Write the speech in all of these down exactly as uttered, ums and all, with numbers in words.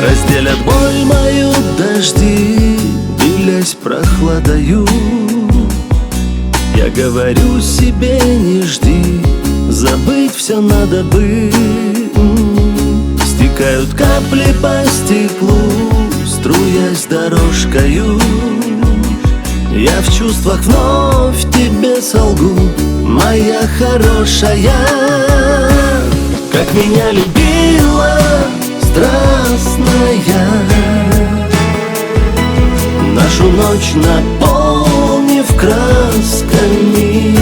Разделят боль мою дожди, делясь прохладою. Я говорю себе, не жди, забыть все надо бы. Стекают капли по стеклу, струясь дорожкою. Я в чувствах вновь тебе солгу, моя хорошая. Как меня любила страстная, нашу ночь наполнив красками.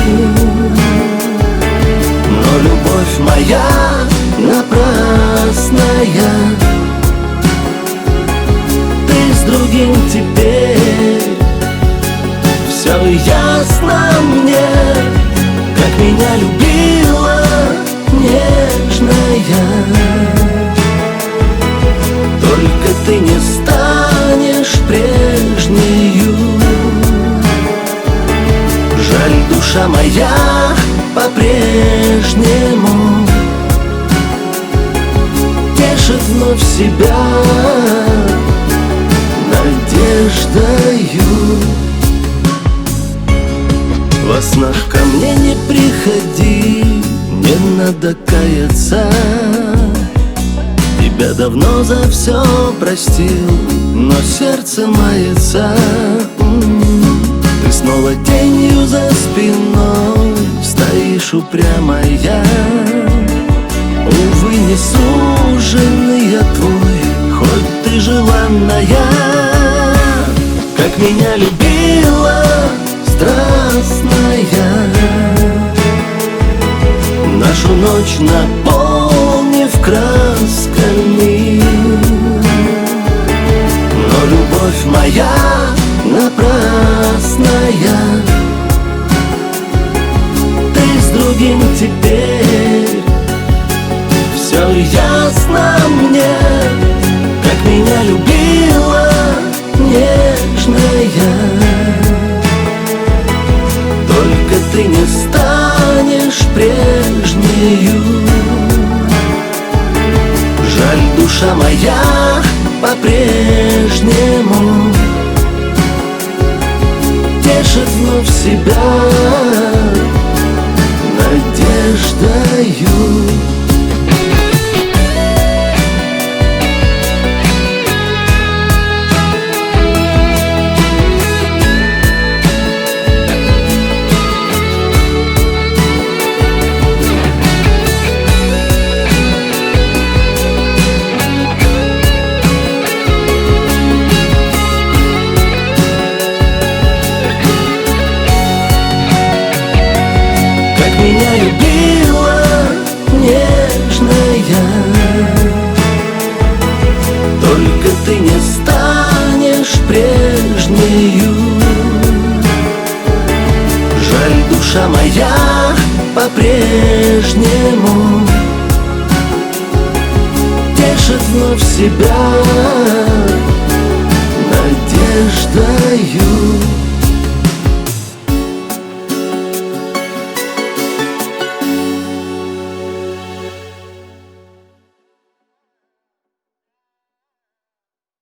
Но любовь моя напрасная, ты с другим теперь. Все ясно мне, как меня любила нежная. Только ты не станешь прежнею. Жаль, душа моя по-прежнему тешит вновь себя надеждою. Во снах ко мне не приходи, не надо каяться. Тебя давно за все простил, но сердце мается. Ты снова тенью за спиной стоишь упрямая. Увы, не суженый я твой, хоть ты желанная. Как меня любила страстная, нашу ночь наполнив красками. Но любовь моя напрасная, ты с другим теперь. Все ясно мне, как меня любила нежная. Только ты не станешь прежнею. Жаль, душа моя по-прежнему тешит вновь себя надеждою. Меня любила нежная, только ты не станешь прежнею. Жаль, душа моя по-прежнему тешит вновь себя надеждою.